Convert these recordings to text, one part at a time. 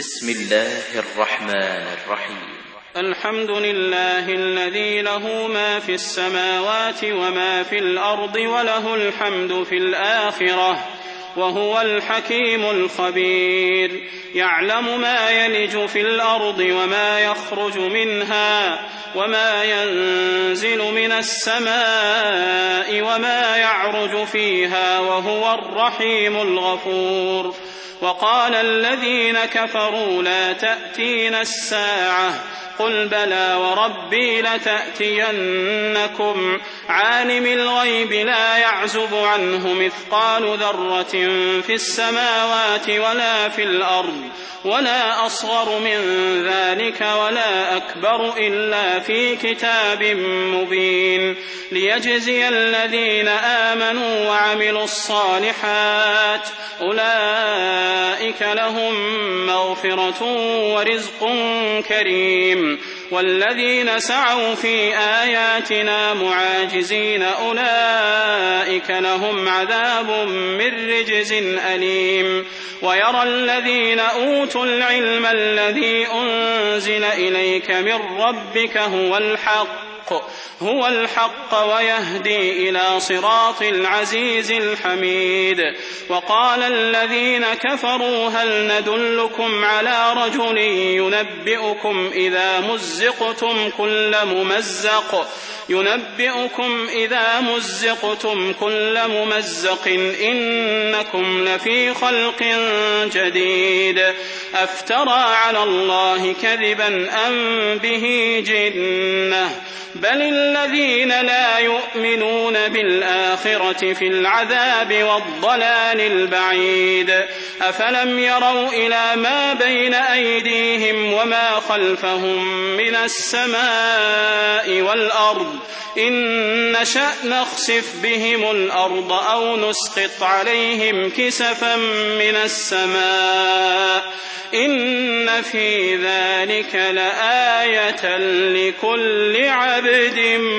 بسم الله الرحمن الرحيم. الحمد لله الذي له ما في السماوات وما في الأرض وله الحمد في الآخرة وهو الحكيم الخبير. يعلم ما يلج في الأرض وما يخرج منها وما ينزل من السماء وما يعرج فيها وهو الرحيم الغفور. وقال الذين كفروا لا تأتينا الساعة قل بلى وربي لتأتينكم عالم الغيب لا يعزب عنه مثقال ذرة في السماوات ولا في الأرض ولا أصغر من ذلك ولا أكبر إلا في كتاب مبين ليجزي الذين آمنوا وعملوا الصالحات أولئك لهم مغفرة ورزق كريم. والذين سعوا في آياتنا معاجزين أولئك لهم عذاب من رجز أليم. ويرى الذين أوتوا العلم الذي أنزل إليك من ربك هو الحق ويهدي إلى صراط العزيز الحميد. وقال الذين كفروا هل ندلكم على رجل ينبئكم إذا مزقتم كل ممزق إنكم لفي خلق جديد أفترى على الله كذبا أم به جنة بل الذين لا يؤمنون بالآخرة في العذاب والضلال البعيد. أفلم يروا إلى ما بين أيديهم وما خلفهم من السماء والأرض إن نشأ نخسف بهم الأرض أو نسقط عليهم كسفا من السماء إن في ذلك لآية لكل عبد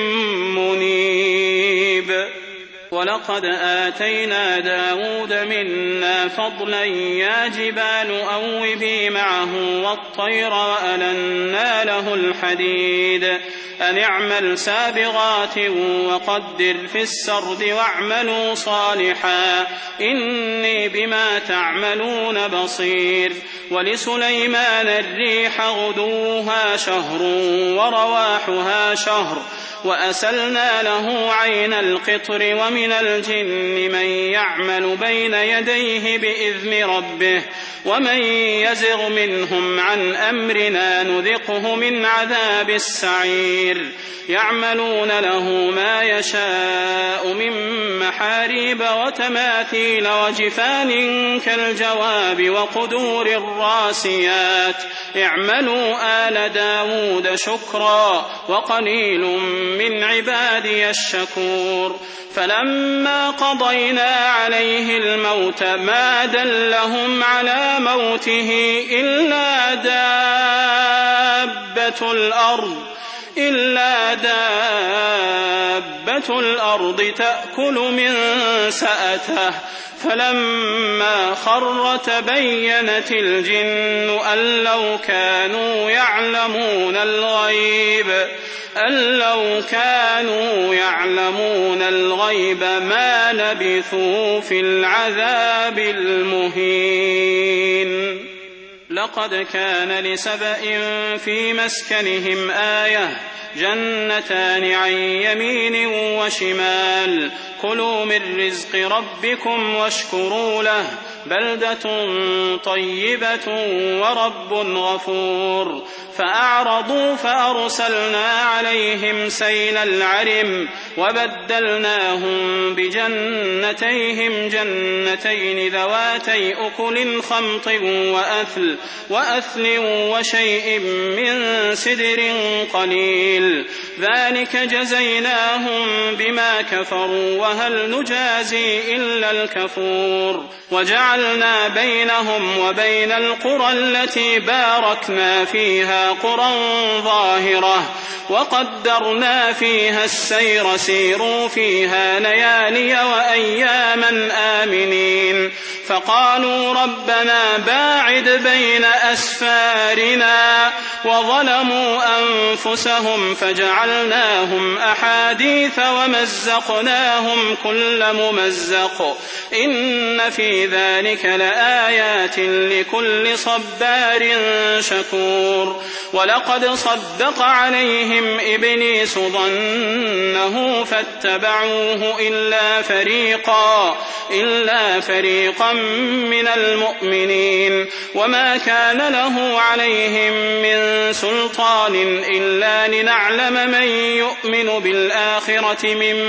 منيب. ولقد آتينا داود منا فضلا يا جبال أوبي معه والطير وألنا له الحديد أن اعمل سابغات وقدر في السرد واعملوا صالحا إني بما تعملون بصير. ولسليمان الريح غدوها شهر ورواحها شهر وأسلنا له عين القطر ومن الجن من يعمل بين يديه بإذن ربه ومن يزغ منهم عن أمرنا نذقه من عذاب السعير. يعملون له ما يشاء من محاريب وتماثيل وجفان كالجواب وقدور الراسيات اعملوا آل داود شكرا وقليل من عبادي الشكور. فلما قضينا عليه الموت ما دلهم على موته إلا دابة الأرض تأكل من سأته فلما خر تبينت الجن أن لو كانوا يعلمون الغيب ما لبثوا في العذاب المهين. لقد كان لسبإ في مسكنهم آية جنتان عن يمين وشمال كلوا من رزق ربكم واشكروا له بلدة طيبة ورب غفور. فأعرضوا فأرسلنا عليهم سيل العرم وبدلناهم بجنتيهم جنتين ذواتي أكل خمط وأثل وشيء من سدر قليل ذلك جزيناهم بما كفروا وهل نجازي إلا الكفور. وجعلنا بينهم وبين القرى التي باركنا فيها قرى ظاهرة وقدرنا فيها السير سيروا فيها ليالي وأياما آمنين فقالوا ربنا باعد بين أسفارنا وظلموا أنفسهم فجعلناهم أحاديث ومزقناهم كل ممزق إن في ذلك لآيات لكل صبار شكور ولقد صدق عليهم إبليس ظنه فاتبعوه إلا فريقا من المؤمنين وما كان له عليهم من سلطان إلا لنعلم من يؤمن بالآخرة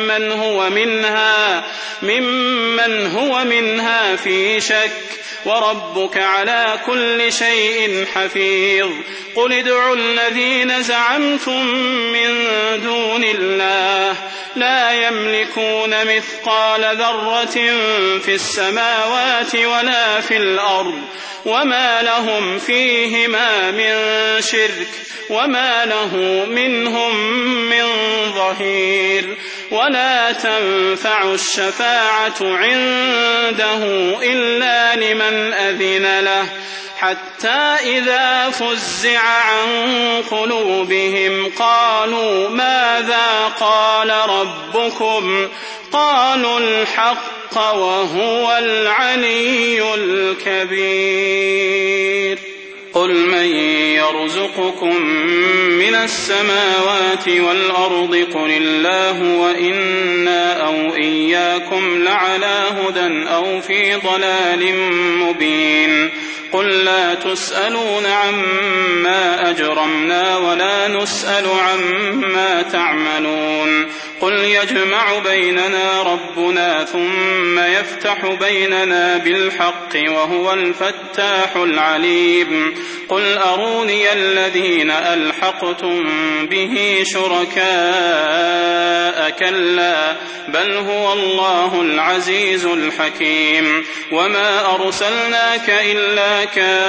ممن هو منها في شك وربك على كل شيء حفيظ قل ادعوا الذين زعمتم من دون الله لا يملكون مثقال ذرة في السماوات ولا في الأرض وما لهم فيهما من شرك وما له منهم من ظهير ولا تنفع الشفاعة عنده إلا لمن أذن له حتى إذا فزع عن قلوبهم قالوا ماذا قال ربكم قالوا الحق وهو العلي الكبير قل من يرزقكم من السماوات والأرض قل الله وإنا أو إياكم لعلى هدى أو في ضلال مبين قل لا تسألون عما أجرمنا ولا نسأل عما تعملون قل يجمع بيننا ربنا ثم يفتح بيننا بالحق وهو الفتاح العليم قل أروني الذين ألحقتم به شركاء كلا بل هو الله العزيز الحكيم وما أرسلناك إلا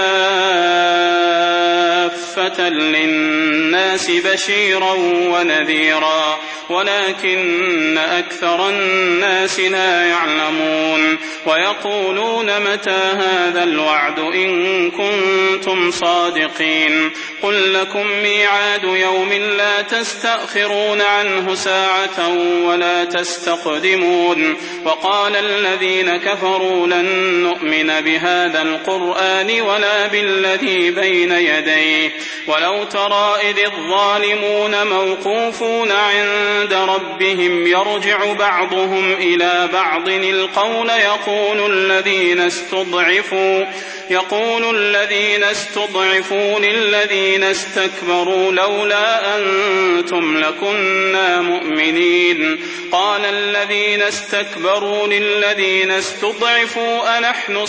كافة للناس بشيرا ونذيرا ولكن أكثر الناس لا يعلمون ويقولون متى هذا الوعد إن كنتم صادقين قل لكم ميعاد يوم لا تستأخرون عنه ساعة ولا تستقدمون وقال الذين كفروا لن نؤمن بهذا القرآن ولا بالذي بين يديه ولو ترى إذ الظالمون موقوفون عند ربهم يرجع بعضهم إلى بعض القول يقول الذين استضعفوا للذين استكبروا لولا أنتم لكنا مؤمنين قال الذين استكبروا للذين استضعفوا أنحن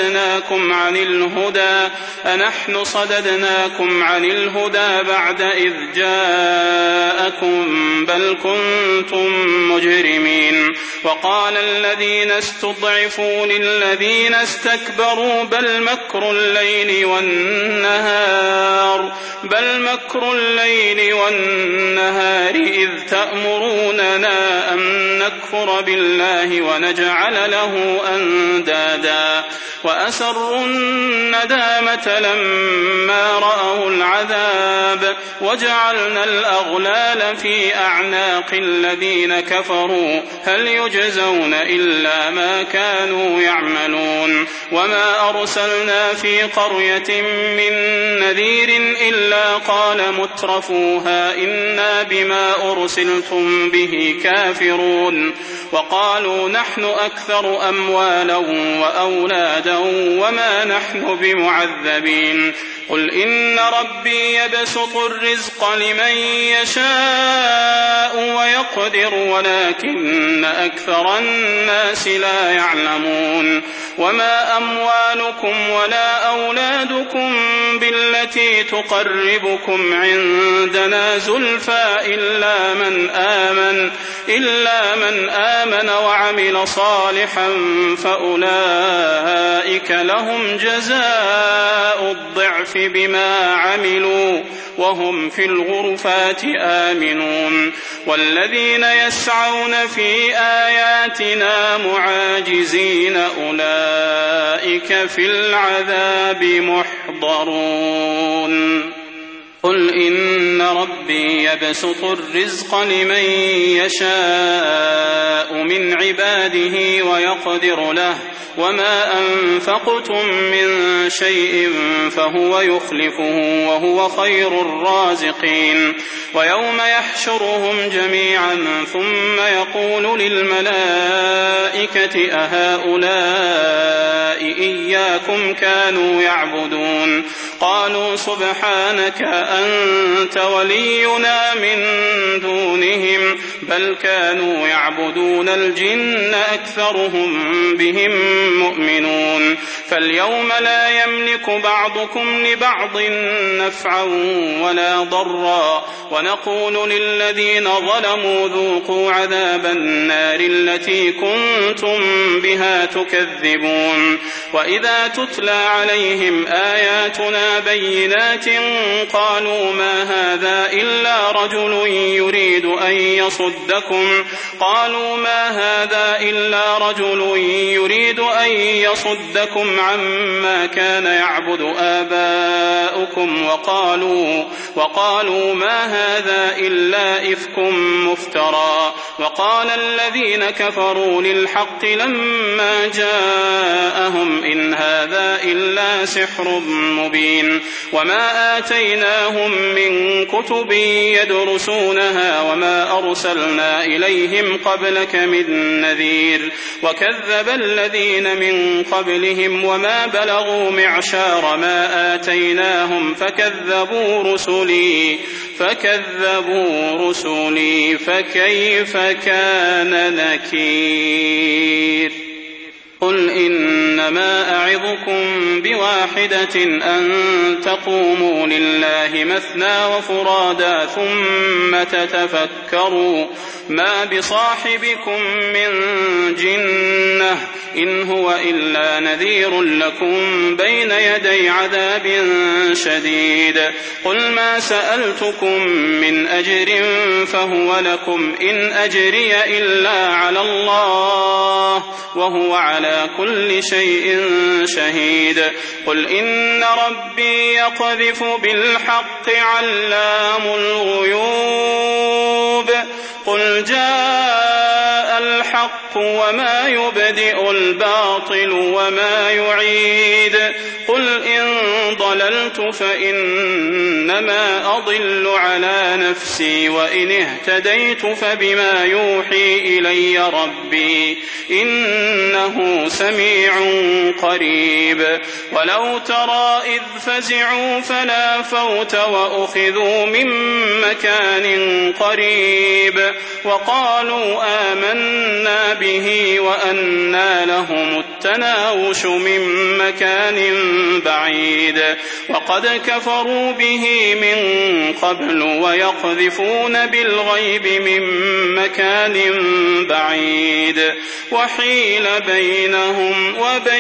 صددناكم عن الهدى بعد إذ جاءكم بل كنتم مجرمين وقال الذين استضعفوا للذين استكبروا بل مكر الليل والنهار إذ تأمروننا أن نكفر بالله ونجعل له أندادا وأسروا الندامة لما رأوا العذاب وجعلنا الأغلال في أعناق الذين كفروا هل يجزون إلا ما كانوا يعملون وما أرسلنا في قرية من نذير إلا قال مترفوها إنا بما أرسلتم به كافرون وقالوا نحن أكثر أموالا وأولادا وما نحن بمعذبين قل إن ربي يبسط الرزق لمن يشاء ويقدر ولكن أكثر الناس لا يعلمون وما أموالكم ولا أولادكم التي تقربكم عندنا زلفى إلا من آمن وعمل صالحا فأولئك لهم جزاء الضعف بما عملوا وهم في الغرفات آمنون والذين يسعون في آياتنا معاجزين أولئك في العذاب محضرون قل إن ربي يبسط الرزق لمن يشاء من عباده ويقدر له وما أنفقتم من شيء فهو يخلفه وهو خير الرازقين ويوم يحشرهم جميعا ثم يقول للملائكة أهؤلاء إياكم كانوا يعبدون قالوا سبحانك أنت ولينا من دونهم بل كانوا يعبدون الجن أكثرهم بهم مؤمنون فاليوم لا يملك بعضكم لبعض نفعا ولا ضرا ونقول للذين ظلموا ذوقوا عذاب النار التي كنتم بها تكذبون وإذا تتلى عليهم آياتنا بينات قالوا ما هذا إلا رجل يريد أن يصدكم عما كان يعبد آباؤكم وقالوا ما هذا إلا إفك مفترى وقال الذين كفروا للحق لما جاءهم إن هذا إلا سحر مبين وما آتيناهم من كتب يدرسونها وما أرسلنا إليهم قبلك من نذير وكذب الذين من قبلهم وما بلغوا معشار ما آتيناهم فكذبوا رسلي فكيف كان نكير قل إنما أعظكم بواحدة أن تقوموا لله مثنى وفرادا ثم تتفكروا ما بصاحبكم من جنة إن هو إلا نذير لكم بين يدي عذاب شديد قل ما سألتكم من أجر فهو لكم إن أجري إلا على الله وهو على كل شيء شهيد قل إن ربي يقذف بالحق علام الغيوب قل جاء الحق وما يبدئ الباطل وما يعيد قل إن ضللت فإنما أضل على نفسي وإن اهتديت فبما يوحي إلي ربي إنه سميع قريب ولو ترى إذ فزعوا فلا فوت وأخذوا من مكان قريب وقالوا آمنا به وأنى لهم التناوش من مكان بعيد وقد كفروا به من قبل ويقذفون بالغيب من مكان بعيد وحيل بينهم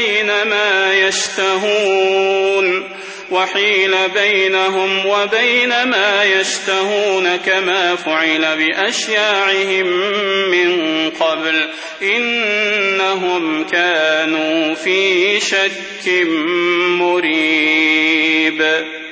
وبين ما يشتهون كما فعل بأشياعهم من قبل إنهم كانوا في شك مريب